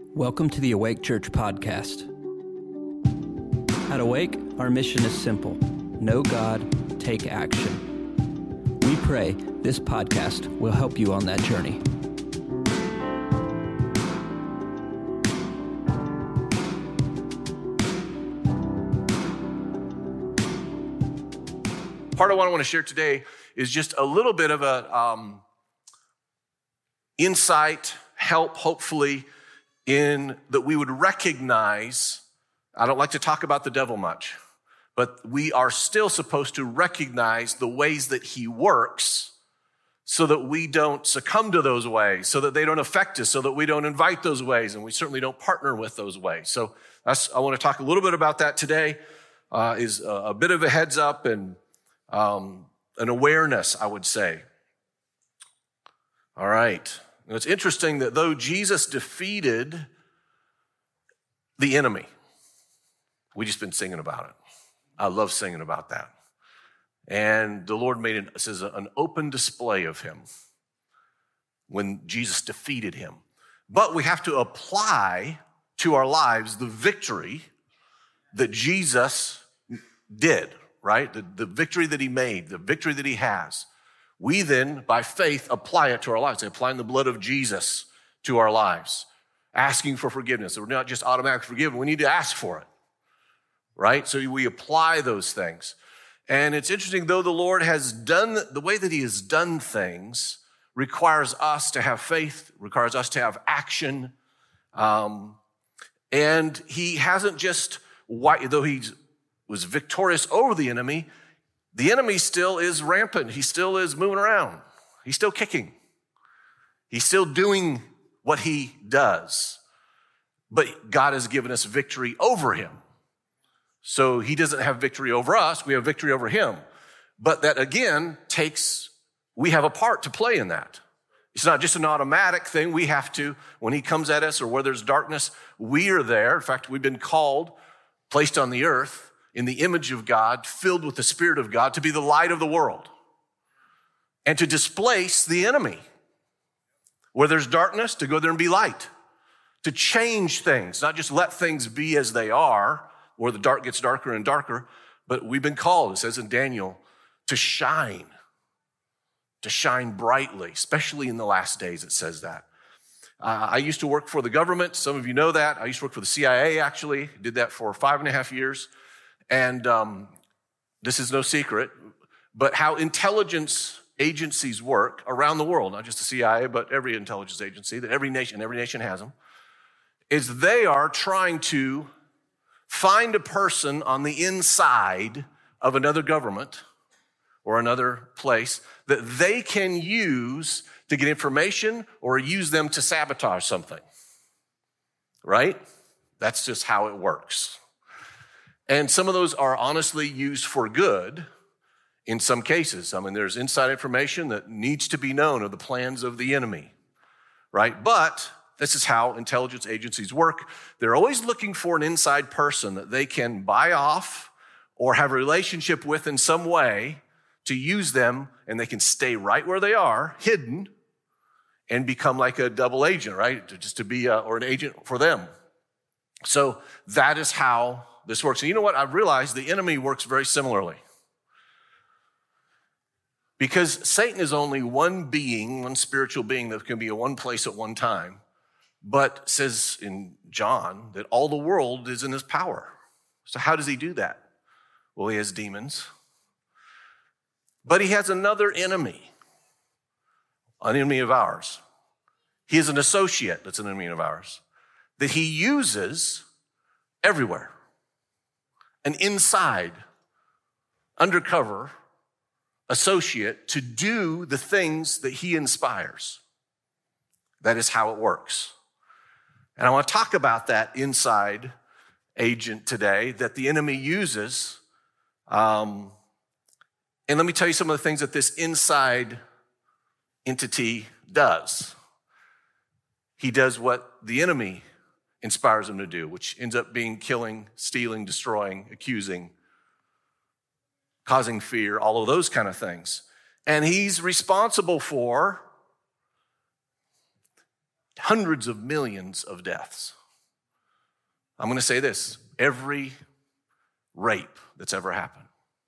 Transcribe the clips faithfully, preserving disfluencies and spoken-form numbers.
Welcome to the Awake Church podcast. At Awake, our mission is simple: know God, take action. We pray this podcast will help you on that journey. Part of what I want to share today is just a little bit of a um, insight, help, hopefully, in that we would recognize. I don't like to talk about the devil much, but we are still supposed to recognize the ways that he works so that we don't succumb to those ways, so that they don't affect us, so that we don't invite those ways, and we certainly don't partner with those ways. So that's, I want to talk a little bit about that today, uh, is a, a bit of a heads up and um, an awareness, I would say. All right. Now, it's interesting that though Jesus defeated the enemy, we just been singing about it. I love singing about that. And the Lord made it, it says, an open display of him when Jesus defeated him. But we have to apply to our lives the victory that Jesus did, right? The, the victory that he made, the victory that he has. We then, by faith, apply it to our lives. Applying the blood of Jesus to our lives, asking for forgiveness. We're not just automatically forgiven. We need to ask for it, right? So we apply those things. And it's interesting, though the Lord has done, the way that he has done things requires us to have faith, requires us to have action. Um, and he hasn't just, though he was victorious over the enemy, the enemy still is rampant. He still is moving around. He's still kicking. He's still doing what he does. But God has given us victory over him. So he doesn't have victory over us. We have victory over him. But that, again, takes, we have a part to play in that. It's not just an automatic thing. We have to, when he comes at us or where there's darkness, we are there. In fact, we've been called, placed on the earth, in the image of God, filled with the Spirit of God, to be the light of the world and to displace the enemy. Where there's darkness, to go there and be light, to change things, not just let things be as they are, where the dark gets darker and darker, but we've been called, it says in Daniel, to shine, to shine brightly, especially in the last days, it says that. Uh, I used to work for the government. Some of you know that. I used to work for the C I A, actually. Did that for five and a half years. And um, this is no secret, but how intelligence agencies work around the world, not just the C I A, but every intelligence agency, that every nation, every nation has them, is they are trying to find a person on the inside of another government or another place that they can use to get information or use them to sabotage something, right? That's just how it works. And some of those are honestly used for good in some cases. I mean, there's inside information that needs to be known of the plans of the enemy, right? But this is how intelligence agencies work. They're always looking for an inside person that they can buy off or have a relationship with in some way to use them, and they can stay right where they are, hidden, and become like a double agent, right? Just to be a, or an agent for them. So that is how this works. And you know what? I've realized the enemy works very similarly. Because Satan is only one being, one spiritual being that can be in one place at one time, but says in John that all the world is in his power. So how does he do that? Well, he has demons. But he has another enemy, an enemy of ours. He is an associate that's an enemy of ours that he uses everywhere. An inside, undercover associate to do the things that he inspires. That is how it works. And I want to talk about that inside agent today that the enemy uses. Um, and let me tell you some of the things that this inside entity does. He does what the enemy inspires him to do, which ends up being killing, stealing, destroying, accusing, causing fear, all of those kind of things. And he's responsible for hundreds of millions of deaths. I'm going to say this. Every rape that's ever happened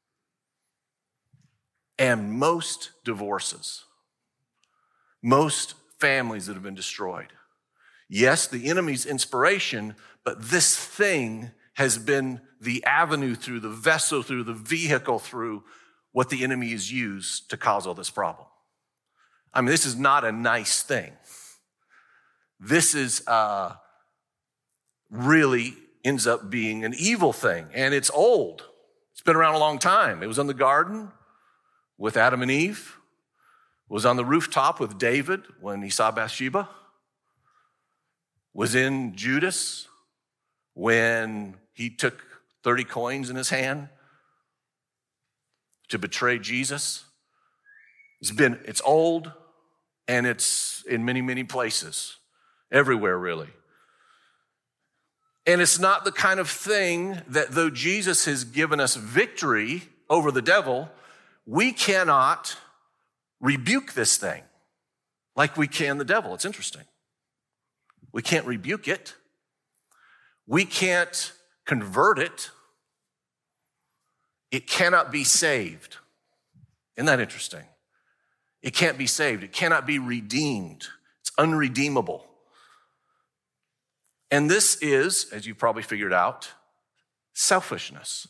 and most divorces, most families that have been destroyed. Yes, the enemy's inspiration, but this thing has been the avenue through, the vessel through, the vehicle through what the enemy has used to cause all this problem. I mean, this is not a nice thing. This is uh, really ends up being an evil thing, and it's old. It's been around a long time. It was in the garden with Adam and Eve. It was on the rooftop with David when he saw Bathsheba. It was in Judas when he took thirty coins in his hand to betray Jesus. It's been, it's old, and it's in many, many places, everywhere really. And it's not the kind of thing that though Jesus has given us victory over the devil, we cannot rebuke this thing like we can the devil. It's interesting. We can't rebuke it. We can't convert it. It cannot be saved. Isn't that interesting? It can't be saved. It cannot be redeemed. It's unredeemable. And this is, as you probably figured out, selfishness.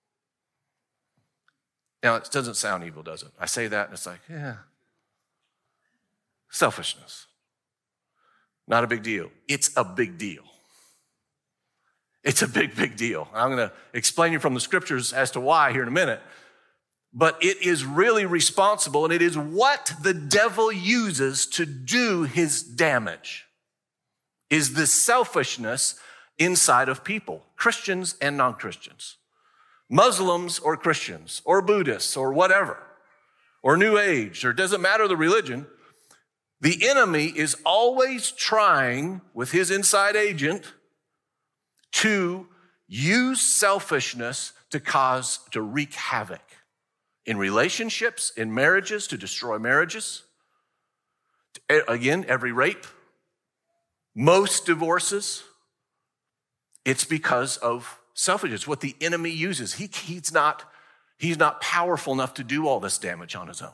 Now, it doesn't sound evil, does it? I say that and it's like, yeah. Selfishness. Not a big deal. It's a big deal. It's a big, big deal. I'm going to explain you from the scriptures as to why here in a minute. But it is really responsible, and it is what the devil uses to do his damage. Is this selfishness inside of people, Christians and non-Christians, Muslims or Christians or Buddhists or whatever, or New Age, or it doesn't matter the religion. The enemy is always trying with his inside agent to use selfishness to cause, to wreak havoc in relationships, in marriages, to destroy marriages. Again, every rape, most divorces, it's because of selfishness. What the enemy uses. He, he's not, he's not powerful enough to do all this damage on his own.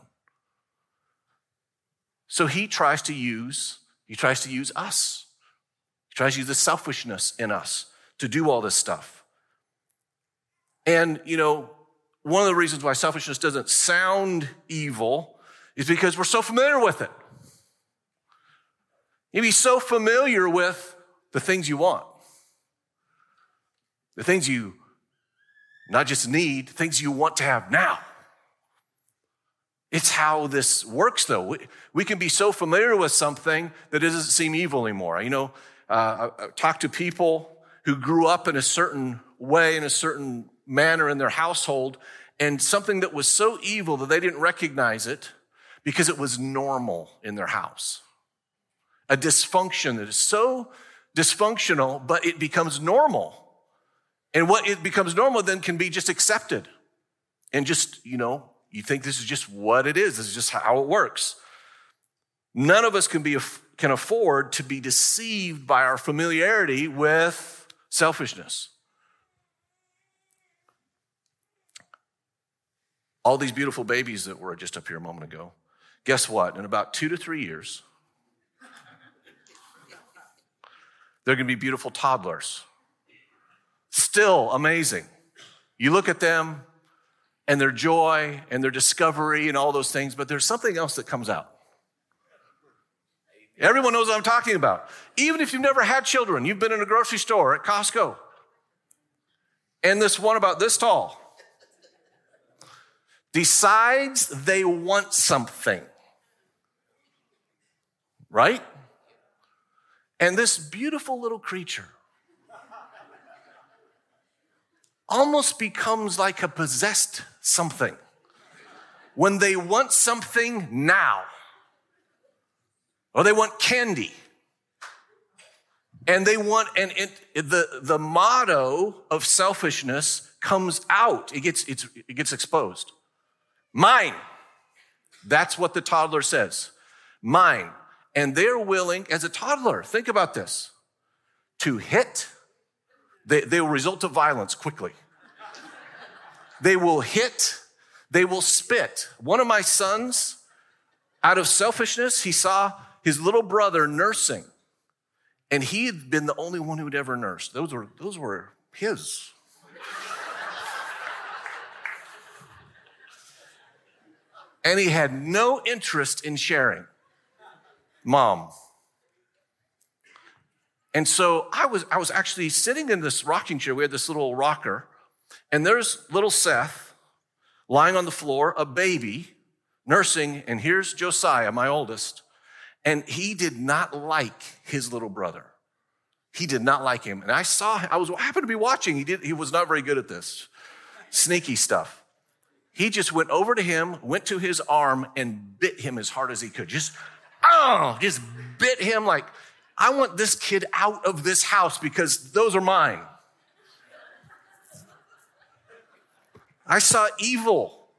So he tries to use, he tries to use us. He tries to use the selfishness in us to do all this stuff. And, you know, one of the reasons why selfishness doesn't sound evil is because we're so familiar with it. You'd be so familiar with the things you want, the things you not just need, things you want to have now. It's how this works, though. We, we can be so familiar with something that it doesn't seem evil anymore. You know, uh, I, I talk to people who grew up in a certain way, in a certain manner in their household, and something that was so evil that they didn't recognize it because it was normal in their house. A dysfunction that is so dysfunctional, but it becomes normal. And what it becomes normal then can be just accepted. And just, you know, you think this is just what it is. This is just how it works. None of us can be can afford to be deceived by our familiarity with selfishness. All these beautiful babies that were just up here a moment ago, guess what? In about two to three years, they're going to be beautiful toddlers. Still amazing. You look at them and their joy and their discovery and all those things, but there's something else that comes out. Everyone knows what I'm talking about. Even if you've never had children, you've been in a grocery store at Costco, and this one about this tall decides they want something, right? And this beautiful little creature almost becomes like a possessed something when they want something now, or they want candy, and they want, and it, the, the motto of selfishness comes out. It gets, it's, it gets exposed. Mine. That's what the toddler says. Mine. And they're willing, as a toddler, think about this, to hit, They, they will result to violence quickly. They will hit, they will spit. One of my sons, out of selfishness, he saw his little brother nursing, and he had been the only one who had ever nursed. Those were, those were his. And he had no interest in sharing. Mom. And so I was, I was actually sitting in this rocking chair. We had this little rocker, and there's little Seth lying on the floor, a baby, nursing, and here's Josiah, my oldest, and he did not like his little brother. He did not like him. And I saw, I was I happened to be watching. He did. He was not very good at this sneaky stuff. He just went over to him, went to his arm, and bit him as hard as he could. Just, oh, just bit him like, I want this kid out of this house because those are mine. I saw evil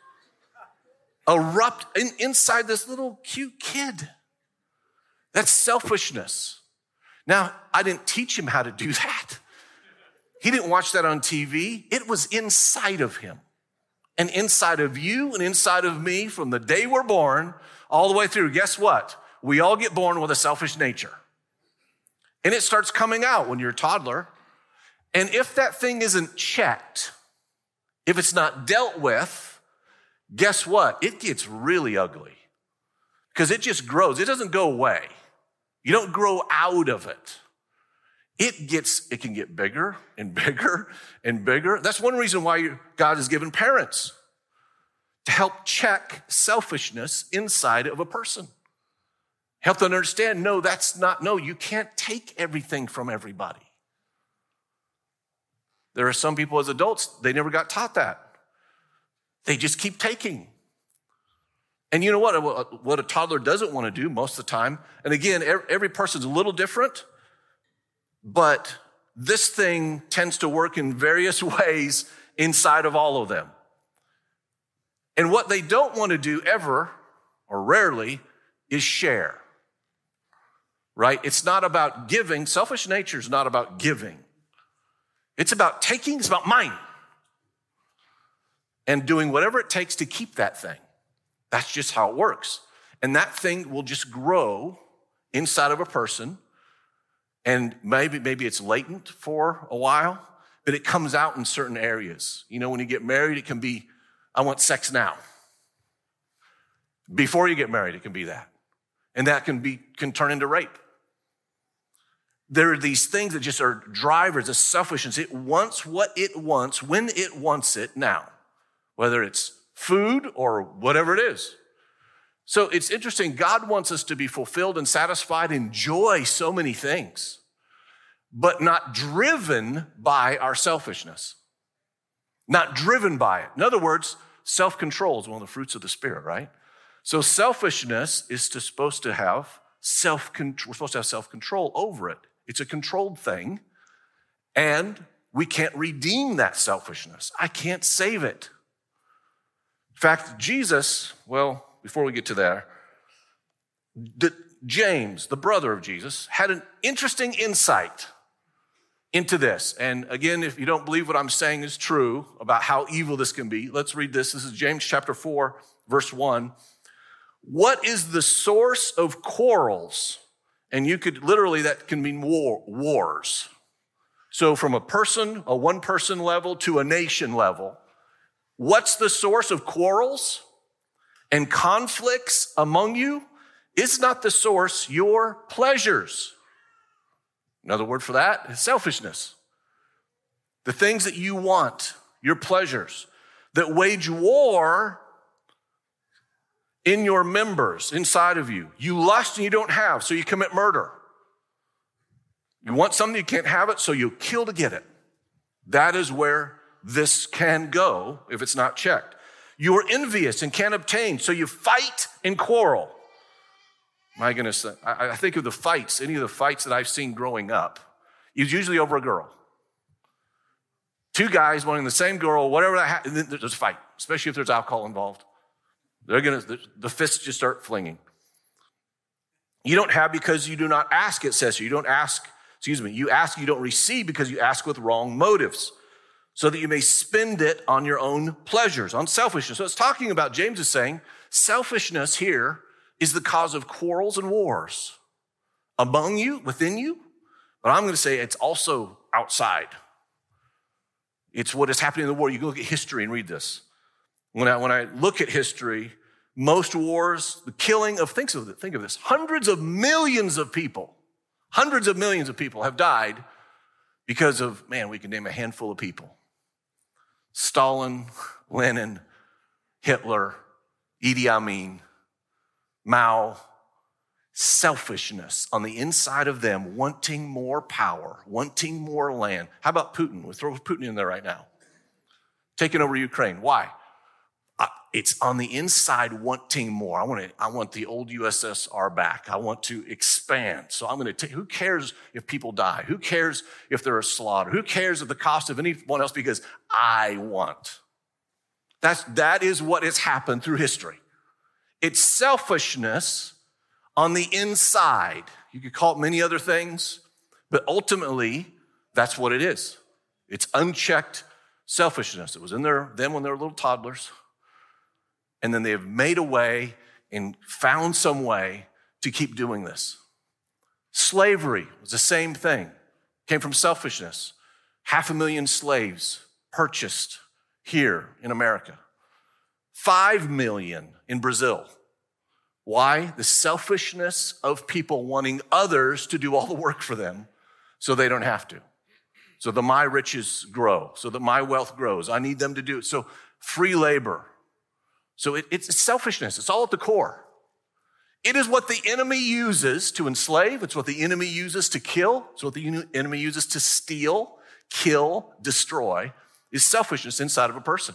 erupt in, inside this little cute kid. That's selfishness. Now, I didn't teach him how to do that. He didn't watch that on T V. It was inside of him and inside of you and inside of me from the day we're born all the way through. Guess what? We all get born with a selfish nature. And it starts coming out when you're a toddler. And if that thing isn't checked, if it's not dealt with, guess what? It gets really ugly because it just grows. It doesn't go away. You don't grow out of it. It gets, it can get bigger and bigger and bigger. That's one reason why God has given parents to help check selfishness inside of a person. Help them understand, no, that's not, no, you can't take everything from everybody. There are some people as adults, they never got taught that. They just keep taking. And you know what? What a toddler doesn't want to do most of the time, and again, every person's a little different, but this thing tends to work in various ways inside of all of them. And what they don't want to do ever, or rarely, is share. Right? It's not about giving. Selfish nature is not about giving. It's about taking. It's about mine. And doing whatever it takes to keep that thing. That's just how it works. And that thing will just grow inside of a person. And maybe, maybe it's latent for a while, but it comes out in certain areas. You know, when you get married, it can be, I want sex now. Before you get married, it can be that. And that can be can turn into rape. There are these things that just are drivers of selfishness. It wants what it wants, when it wants it now, whether it's food or whatever it is. So it's interesting. God wants us to be fulfilled and satisfied, enjoy so many things, but not driven by our selfishness. Not driven by it. In other words, self-control is one of the fruits of the Spirit, right? So selfishness is to, supposed to have self-control. We're supposed to have self-control over it. It's a controlled thing, and we can't redeem that selfishness. I can't save it. In fact, Jesus, well, before we get to there, the, James, the brother of Jesus, had an interesting insight into this. And again, if you don't believe what I'm saying is true about how evil this can be, let's read this. This is James chapter four, verse one. What is the source of quarrels? And you could literally, that can mean war, wars. So from a person, a one person level to a nation level, what's the source of quarrels and conflicts among you? Is not the source your pleasures? Another word for that is selfishness. The things that you want, your pleasures, that wage war in your members, inside of you. You lust and you don't have, so you commit murder. You want something, you can't have it, so you kill to get it. That is where this can go if it's not checked. You are envious and can't obtain, so you fight and quarrel. My goodness, I, I think of the fights, any of the fights that I've seen growing up, it's usually over a girl. Two guys wanting the same girl, whatever that happens, there's a fight, especially if there's alcohol involved. They're gonna, the fists just start flinging. You don't have because you do not ask, it says. You don't ask, excuse me, you ask, you don't receive because you ask with wrong motives, so that you may spend it on your own pleasures, on selfishness. So it's talking about, James is saying, selfishness here is the cause of quarrels and wars among you, within you. But I'm going to say it's also outside. It's what is happening in the world. You go look at history and read this. When I, when I look at history, most wars, the killing of, think of, think of this, hundreds of millions of people, hundreds of millions of people have died because of, man, we can name a handful of people. Stalin, Lenin, Hitler, Idi Amin, Mao, selfishness on the inside of them, wanting more power, wanting more land. How about Putin? We'll throw Putin in there right now. Taking over Ukraine. Why? Uh, it's on the inside wanting more. I want to, I want the old U S S R back. I want to expand. So I'm going to take, who cares if people die? Who cares if there are slaughter? Who cares of the cost of anyone else? Because I want. That's, that is what has happened through history. It's selfishness on the inside. You could call it many other things, but ultimately, that's what it is. It's unchecked selfishness. It was in there them when they were little toddlers, and then they have made a way and found some way to keep doing this. Slavery was the same thing. Came from selfishness. Half a million slaves purchased here in America. Five million in Brazil. Why? The selfishness of people wanting others to do all the work for them so they don't have to. So that my riches grow, so that my wealth grows. I need them to do it. So free labor. So it, it's selfishness. It's all at the core. It is what the enemy uses to enslave. It's what the enemy uses to kill. It's what the enemy uses to steal, kill, destroy, is selfishness inside of a person.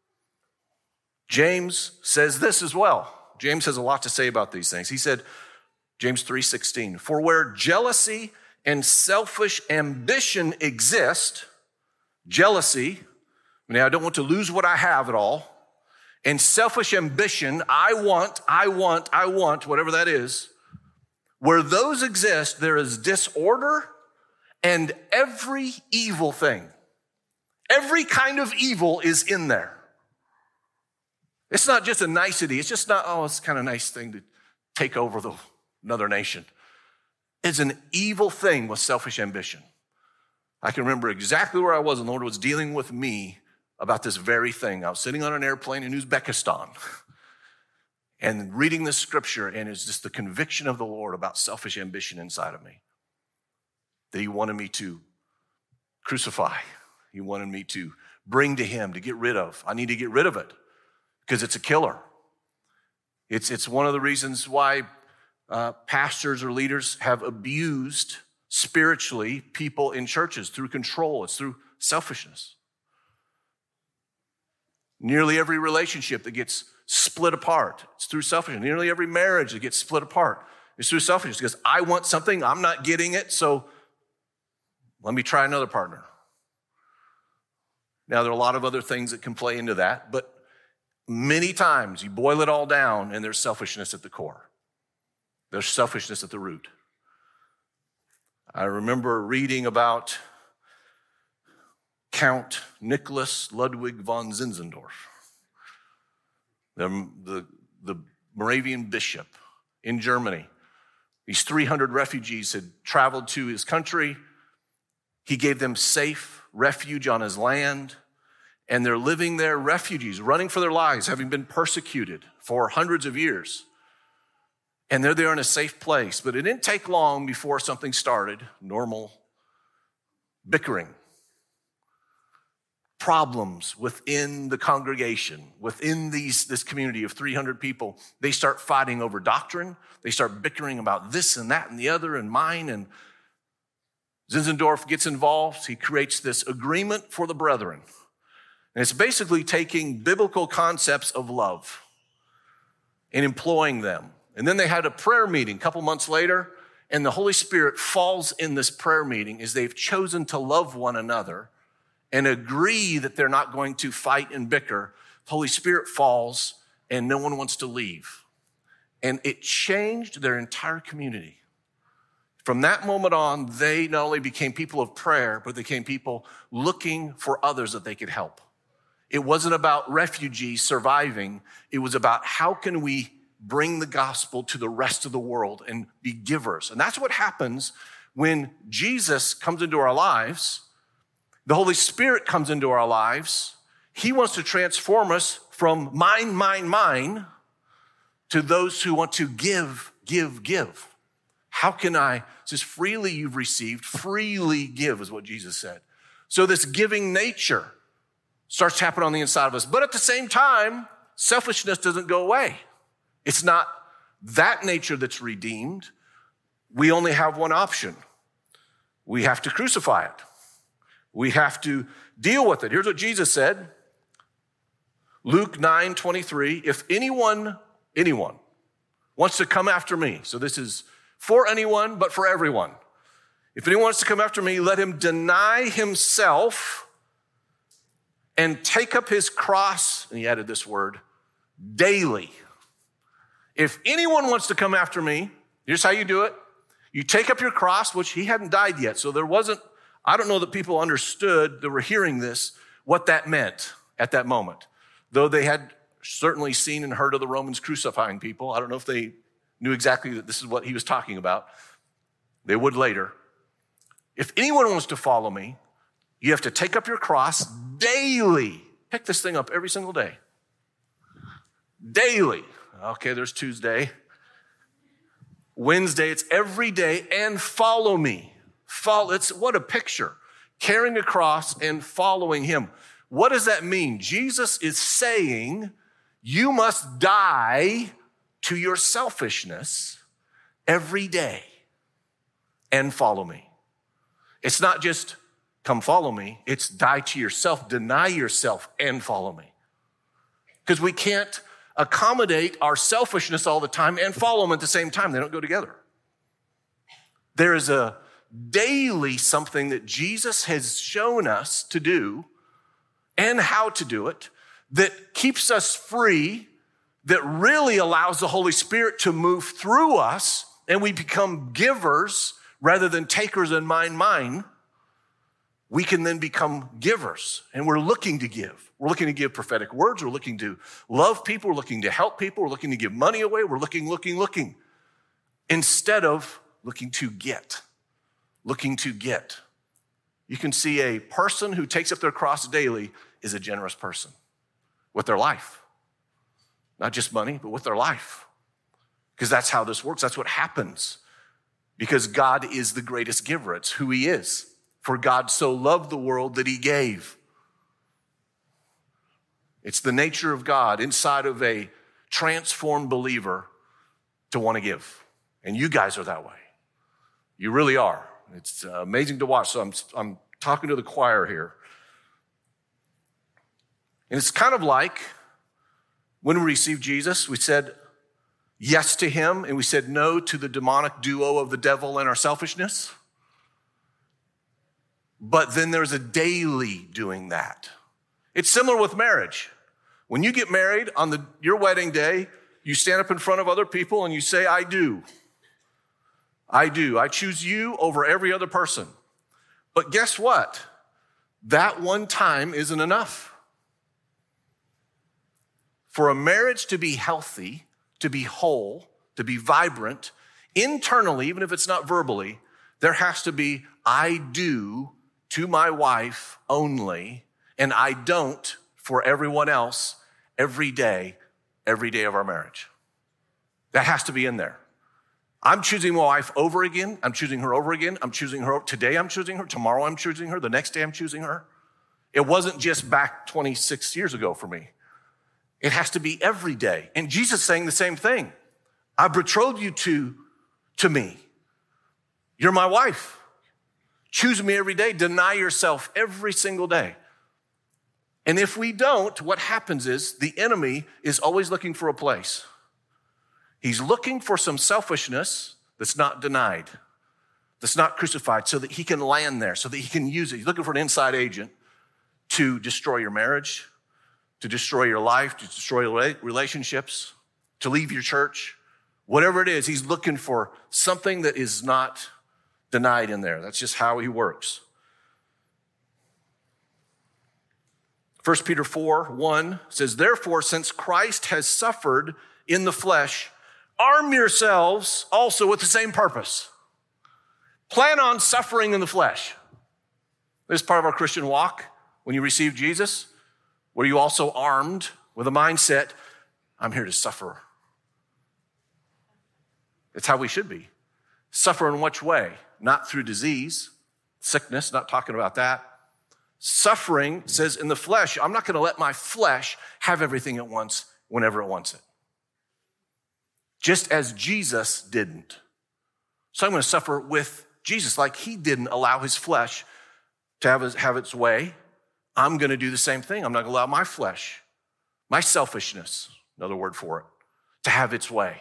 James says this as well. James has a lot to say about these things. He said, James three sixteen, for where jealousy and selfish ambition exist, jealousy, I mean, I don't want to lose what I have at all, and selfish ambition, I want, I want, I want, whatever that is, where those exist, there is disorder and every evil thing. Every kind of evil is in there. It's not just a nicety. It's just not, oh, it's kind of a nice thing to take over the, another nation. It's an evil thing with selfish ambition. I can remember exactly where I was, and the Lord was dealing with me about this very thing. I was sitting on an airplane in Uzbekistan and reading this scripture, and it's just the conviction of the Lord about selfish ambition inside of me that he wanted me to crucify. He wanted me to bring to him, to get rid of. I need to get rid of it because it's a killer. It's, it's one of the reasons why uh, pastors or leaders have abused spiritually people in churches through control. It's through selfishness. Nearly every relationship that gets split apart, it's through selfishness. Nearly every marriage that gets split apart is through selfishness because I want something, I'm not getting it, so let me try another partner. Now, there are a lot of other things that can play into that, but many times you boil it all down and there's selfishness at the core. There's selfishness at the root. I remember reading about Count Nicholas Ludwig von Zinzendorf, the, the, the Moravian bishop in Germany. These three hundred refugees had traveled to his country. He gave them safe refuge on his land, and they're living there, refugees, running for their lives, having been persecuted for hundreds of years. And they're there in a safe place. But it didn't take long before something started, normal bickering. Problems within the congregation, within these, this community of three hundred people. They start fighting over doctrine. They start bickering about this and that and the other and mine. And Zinzendorf gets involved. He creates this agreement for the brethren. And it's basically taking biblical concepts of love and employing them. And then they had a prayer meeting a couple months later, and the Holy Spirit falls in this prayer meeting as they've chosen to love one another and agree that they're not going to fight and bicker. The Holy Spirit falls, and no one wants to leave. And it changed their entire community. From that moment on, they not only became people of prayer, but they became people looking for others that they could help. It wasn't about refugees surviving. It was about how can we bring the gospel to the rest of the world and be givers. And that's what happens when Jesus comes into our lives. The Holy Spirit comes into our lives. He wants to transform us from mine, mine, mine to those who want to give, give, give. How can I, just freely you've received, freely give is what Jesus said. So this giving nature starts happening on the inside of us. But at the same time, selfishness doesn't go away. It's not that nature that's redeemed. We only have one option. We have to crucify it. We have to deal with it. Here's what Jesus said. Luke nine twenty-three, if anyone, anyone wants to come after me, so this is for anyone, but for everyone. If anyone wants to come after me, let him deny himself and take up his cross, and he added this word, daily. If anyone wants to come after me, here's how you do it. You take up your cross, which he hadn't died yet, so there wasn't, I don't know that people understood that were hearing this, what that meant at that moment. Though they had certainly seen and heard of the Romans crucifying people. I don't know if they knew exactly that this is what he was talking about. They would later. If anyone wants to follow me, you have to take up your cross daily. Pick this thing up every single day. Daily. Okay, there's Tuesday. Wednesday, it's every day, and follow me. Follow, it's what a picture. Carrying a cross and following him. What does that mean? Jesus is saying you must die to your selfishness every day and follow me. It's not just come follow me. It's die to yourself, deny yourself, and follow me. Because we can't accommodate our selfishness all the time and follow him at the same time. They don't go together. There is a daily something that Jesus has shown us to do and how to do it that keeps us free, that really allows the Holy Spirit to move through us, and we become givers rather than takers and mine, mine. We can then become givers, and we're looking to give. We're looking to give prophetic words. We're looking to love people. We're looking to help people. We're looking to give money away. We're looking, looking, looking, instead of looking to get, looking to get. You can see a person who takes up their cross daily is a generous person with their life. Not just money, but with their life. Because that's how this works. That's what happens. Because God is the greatest giver. It's who he is. For God so loved the world that he gave. It's the nature of God inside of a transformed believer to want to give. And you guys are that way. You really are. It's amazing to watch. So I'm, I'm talking to the choir here. And it's kind of like when we received Jesus, we said yes to him and we said no to the demonic duo of the devil and our selfishness. But then there's a daily doing that. It's similar with marriage. When you get married on the, your wedding day, you stand up in front of other people and you say, I do. I do. I choose you over every other person. But guess what? That one time isn't enough. For a marriage to be healthy, to be whole, to be vibrant, internally, even if it's not verbally, there has to be, I do to my wife only, and I don't for everyone else every day, every day of our marriage. That has to be in there. I'm choosing my wife over again. I'm choosing her over again. I'm choosing her. Today I'm choosing her. Tomorrow I'm choosing her. The next day I'm choosing her. It wasn't just back twenty-six years ago for me. It has to be every day. And Jesus is saying the same thing. I betrothed you to, to me. You're my wife. Choose me every day. Deny yourself every single day. And if we don't, what happens is the enemy is always looking for a place. He's looking for some selfishness that's not denied, that's not crucified, so that he can land there, so that he can use it. He's looking for an inside agent to destroy your marriage, to destroy your life, to destroy relationships, to leave your church. Whatever it is, he's looking for something that is not denied in there. That's just how he works. First Peter four, one says, therefore, since Christ has suffered in the flesh, arm yourselves also with the same purpose. Plan on suffering in the flesh. This is part of our Christian walk. When you receive Jesus, were you also armed with a mindset, I'm here to suffer? It's how we should be. Suffer in which way? Not through disease, sickness, not talking about that. Suffering says in the flesh, I'm not going to let my flesh have everything at once whenever it wants it. Just as Jesus didn't. So I'm going to suffer with Jesus like he didn't allow his flesh to have, his, have its way. I'm going to do the same thing. I'm not going to allow my flesh, my selfishness, another word for it, to have its way.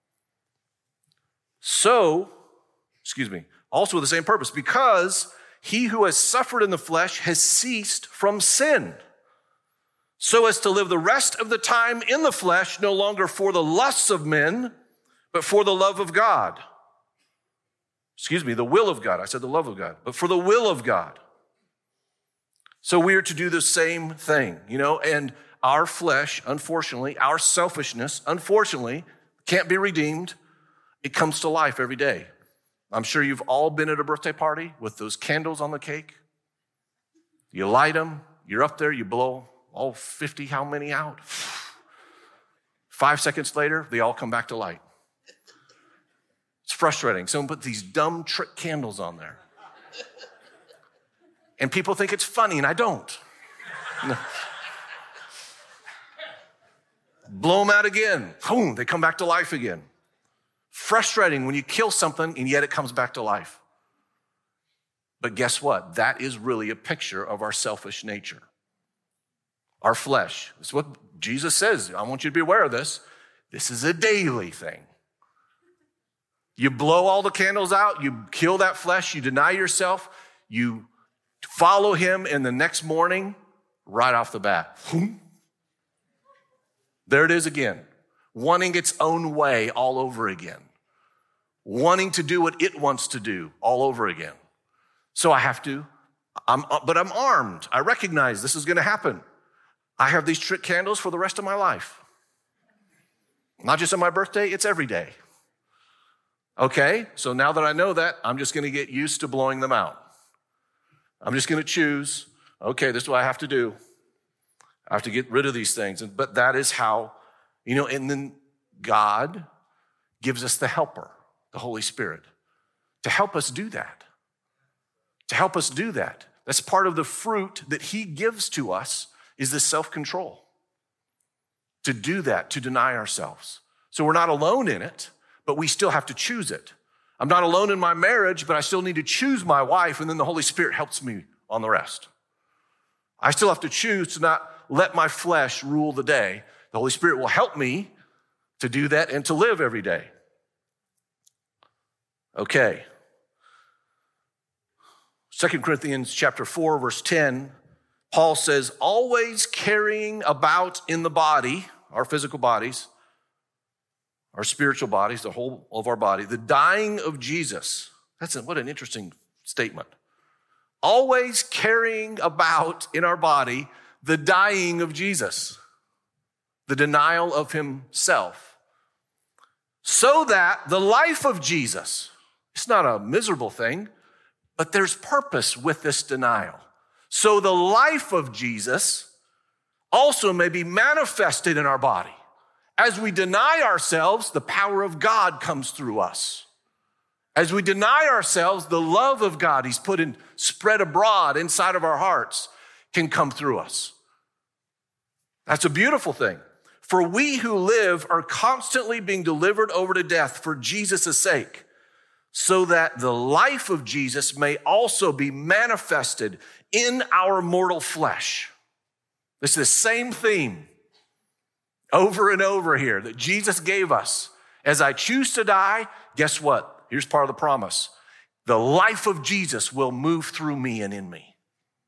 So, excuse me, also with the same purpose, because he who has suffered in the flesh has ceased from sin, so as to live the rest of the time in the flesh, no longer for the lusts of men, but for the love of God. Excuse me, the will of God. I said the love of God, but for the will of God. So we are to do the same thing, you know, and our flesh, unfortunately, our selfishness, unfortunately, can't be redeemed. It comes to life every day. I'm sure you've all been at a birthday party with those candles on the cake. You light them, you're up there, you blow all fifty, how many out? Five seconds later, they all come back to light. It's frustrating. Someone put these dumb trick candles on there. And people think it's funny, and I don't. No. Blow them out again. Boom, they come back to life again. Frustrating when you kill something and yet it comes back to life. But guess what? That is really a picture of our selfish nature. Our flesh. It's what Jesus says. I want you to be aware of this. This is a daily thing. You blow all the candles out, you kill that flesh, you deny yourself, you follow him, and the next morning, right off the bat, there it is again. Wanting its own way all over again. Wanting to do what it wants to do all over again. So I have to, I'm, but I'm armed. I recognize this is going to happen. I have these trick candles for the rest of my life. Not just on my birthday, it's every day. Okay, so now that I know that, I'm just going to get used to blowing them out. I'm just going to choose, okay, this is what I have to do. I have to get rid of these things. But that is how, you know, and then God gives us the helper, the Holy Spirit, to help us do that. To help us do that. That's part of the fruit that he gives to us is this self-control. To do that, to deny ourselves. So we're not alone in it, but we still have to choose it. I'm not alone in my marriage, but I still need to choose my wife, and then the Holy Spirit helps me on the rest. I still have to choose to not let my flesh rule the day. The Holy Spirit will help me to do that and to live every day. Okay. Second Corinthians chapter four, verse ten, Paul says, always carrying about in the body, our physical bodies, our spiritual bodies, the whole of our body, the dying of Jesus. That's a, what an interesting statement. Always carrying about in our body the dying of Jesus, the denial of himself, so that the life of Jesus, it's not a miserable thing, but there's purpose with this denial. So the life of Jesus also may be manifested in our body. As we deny ourselves, the power of God comes through us. As we deny ourselves, the love of God he's put in, spread abroad inside of our hearts can come through us. That's a beautiful thing. For we who live are constantly being delivered over to death for Jesus' sake, so that the life of Jesus may also be manifested in our mortal flesh. It's the same theme over and over here that Jesus gave us. As I choose to die, guess what? Here's part of the promise. The life of Jesus will move through me and in me.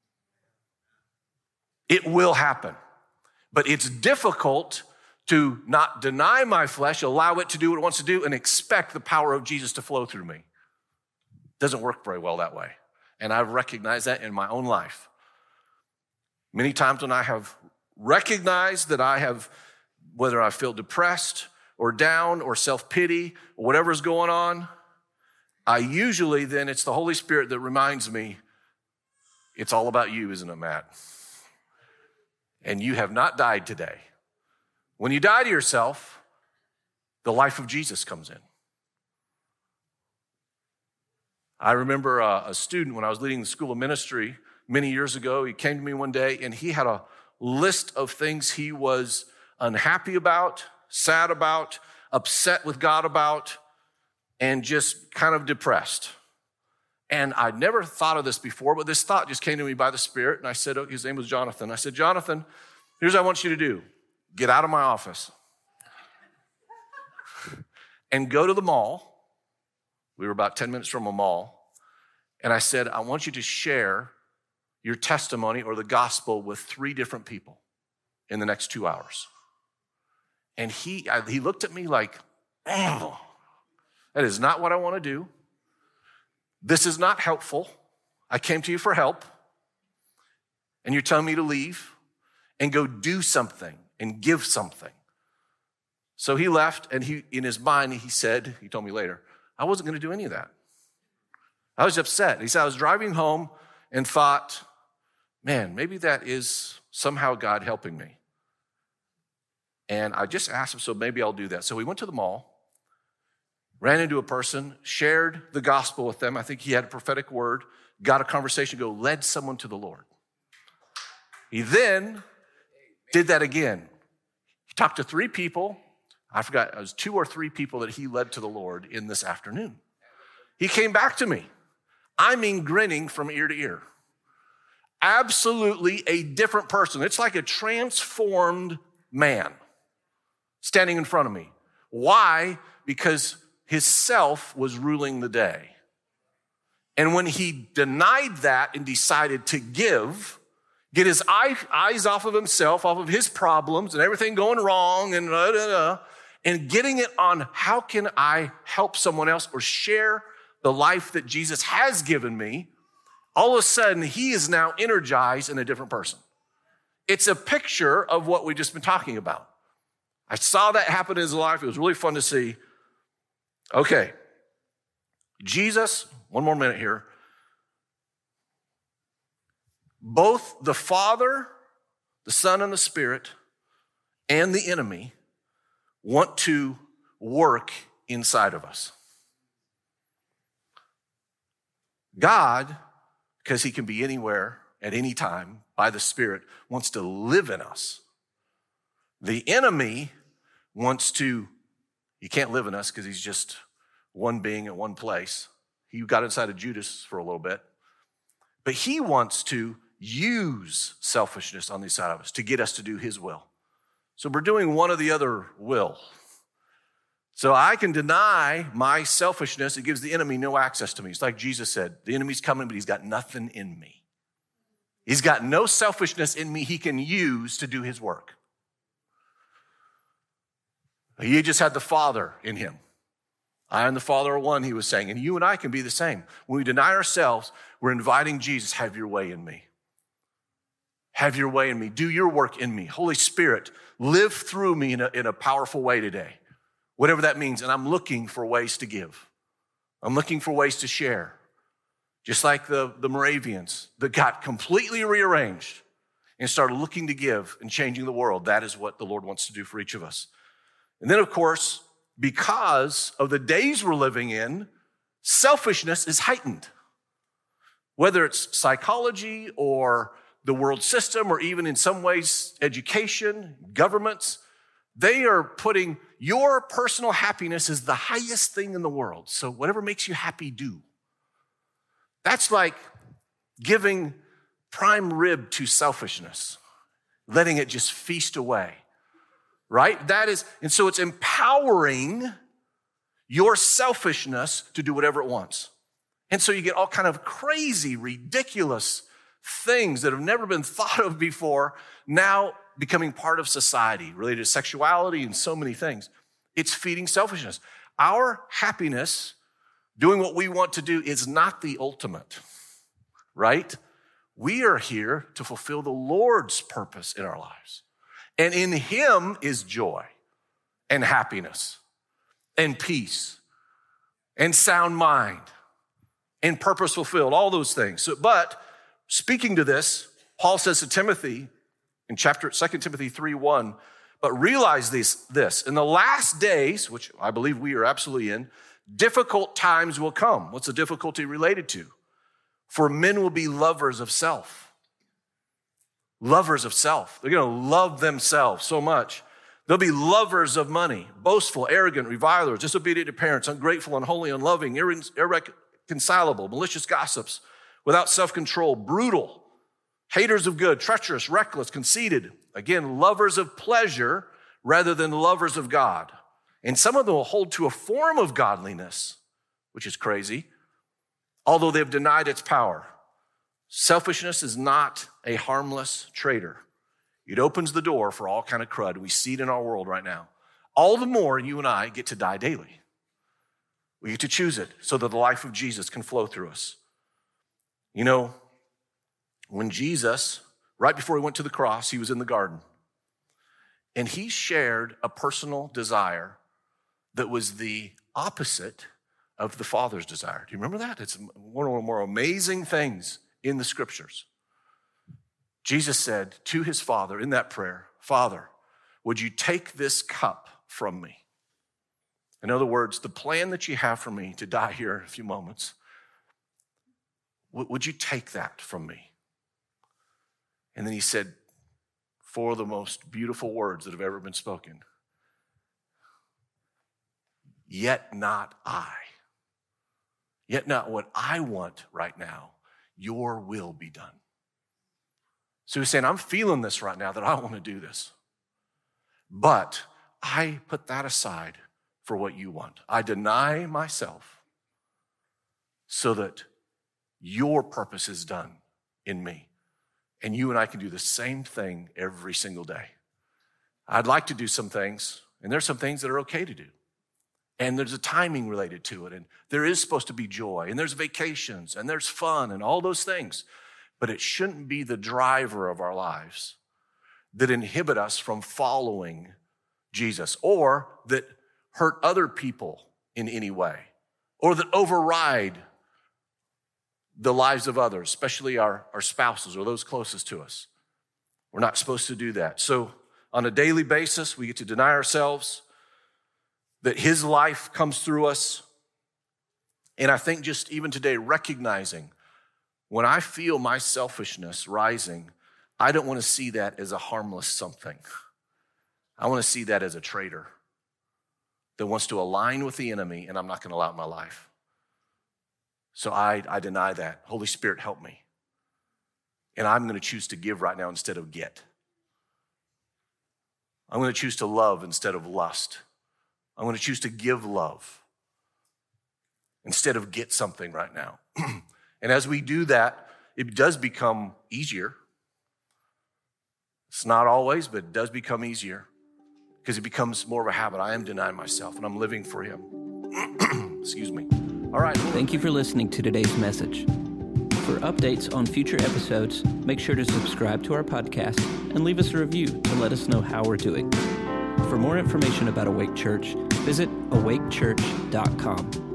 It will happen. But it's difficult to not deny my flesh, allow it to do what it wants to do, and expect the power of Jesus to flow through me. Doesn't work very well that way. And I've recognized that in my own life. Many times when I have recognized that I have, whether I feel depressed or down or self-pity or whatever's going on, I usually then, it's the Holy Spirit that reminds me, it's all about you, isn't it, Matt? And you have not died today. When you die to yourself, the life of Jesus comes in. I remember a, a student when I was leading the school of ministry many years ago. He came to me one day and he had a list of things he was unhappy about, sad about, upset with God about, and just kind of depressed. And I'd never thought of this before, but this thought just came to me by the Spirit. And I said, oh, his name was Jonathan. I said, Jonathan, here's what I want you to do. Get out of my office and go to the mall. We were about ten minutes from a mall. And I said, I want you to share your testimony or the gospel with three different people in the next two hours. And he, I, he looked at me like, oh, that is not what I want to do. This is not helpful. I came to you for help. And you're telling me to leave and go do something and give something. So he left, and he, in his mind, he said, he told me later, I wasn't going to do any of that. I was upset. He said, I was driving home and thought, man, maybe that is somehow God helping me. And I just asked him, so maybe I'll do that. So we went to the mall, ran into a person, shared the gospel with them. I think he had a prophetic word, got a conversation, go, led someone to the Lord. He then did that again. He talked to three people. I forgot, it was two or three people that he led to the Lord in this afternoon. He came back to me. I mean, grinning from ear to ear. Absolutely a different person. It's like a transformed man standing in front of me. Why? Because his self was ruling the day. And when he denied that and decided to give, get his eye, eyes off of himself, off of his problems and everything going wrong and da, da, da, and getting it on how can I help someone else or share the life that Jesus has given me, all of a sudden he is now energized and a different person. It's a picture of what we've just been talking about. I saw that happen in his life. It was really fun to see. Okay, Jesus, one more minute here. Both the Father, the Son, and the Spirit, and the enemy want to work inside of us. God, because he can be anywhere at any time by the Spirit, wants to live in us. The enemy wants to, he can't live in us because he's just one being at one place. He got inside of Judas for a little bit. But he wants to use selfishness on the side of us to get us to do his will. So we're doing one or the other will. So I can deny my selfishness. It gives the enemy no access to me. It's like Jesus said, the enemy's coming, but he's got nothing in me. He's got no selfishness in me he can use to do his work. He just had the Father in him. I and the Father are one, he was saying. And you and I can be the same. When we deny ourselves, we're inviting Jesus, have your way in me. Have your way in me. Do your work in me. Holy Spirit, live through me in a, in a powerful way today. Whatever that means. And I'm looking for ways to give. I'm looking for ways to share. Just like the, the Moravians that got completely rearranged and started looking to give and changing the world. That is what the Lord wants to do for each of us. And then, of course, because of the days we're living in, selfishness is heightened. Whether it's psychology or the world system or even in some ways education, governments, they are putting your personal happiness as the highest thing in the world. So whatever makes you happy, do. That's like giving prime rib to selfishness, letting it just feast away. Right? That is, and so it's empowering your selfishness to do whatever it wants. And so you get all kind of crazy, ridiculous things that have never been thought of before now becoming part of society related to sexuality and so many things. It's feeding selfishness. Our happiness doing what we want to do is not the ultimate, right? We are here to fulfill the Lord's purpose in our lives. And in him is joy and happiness and peace and sound mind and purpose fulfilled, all those things. So, but speaking to this, Paul says to Timothy in chapter Second Timothy three one, but realize this, this, in the last days, which I believe we are absolutely in, difficult times will come. What's the difficulty related to? For men will be lovers of self. Lovers of self. They're going to love themselves so much. They'll be lovers of money, boastful, arrogant, revilers, disobedient to parents, ungrateful, unholy, unloving, irreconcilable, malicious gossips, without self-control, brutal, haters of good, treacherous, reckless, conceited. Again, lovers of pleasure rather than lovers of God. And some of them will hold to a form of godliness, which is crazy, although they've denied its power. Selfishness is not a harmless traitor. It opens the door for all kind of crud. We see it in our world right now. All the more you and I get to die daily. We get to choose it so that the life of Jesus can flow through us. You know, when Jesus, right before he went to the cross, he was in the garden. And he shared a personal desire that was the opposite of the Father's desire. Do you remember that? It's one of the more amazing things in the scriptures. Jesus said to his Father in that prayer, Father, would you take this cup from me? In other words, the plan that you have for me to die here in a few moments, would you take that from me? And then he said, four of the most beautiful words that have ever been spoken. Yet not I. Yet not what I want right now. Your will be done. So he's saying, I'm feeling this right now that I want to do this. But I put that aside for what you want. I deny myself so that your purpose is done in me. And you and I can do the same thing every single day. I'd like to do some things, and there's some things that are okay to do. And there's a timing related to it, and there is supposed to be joy, and there's vacations, and there's fun, and all those things. But it shouldn't be the driver of our lives that inhibit us from following Jesus, or that hurt other people in any way, or that override the lives of others, especially our, our spouses or those closest to us. We're not supposed to do that. So on a daily basis, we get to deny ourselves, that his life comes through us. And I think just even today, recognizing when I feel my selfishness rising, I don't want to see that as a harmless something. I want to see that as a traitor that wants to align with the enemy, and I'm not going to allow it in my life. So I, I deny that. Holy Spirit, help me. And I'm going to choose to give right now instead of get. I'm going to choose to love instead of lust. I'm going to choose to give love instead of get something right now. And as we do that, it does become easier. It's not always, but it does become easier because it becomes more of a habit. I am denying myself and I'm living for him. Excuse me. All right. Thank you for listening to today's message. For updates on future episodes, make sure to subscribe to our podcast and leave us a review to let us know how we're doing. For more information about Awake Church, visit awake church dot com.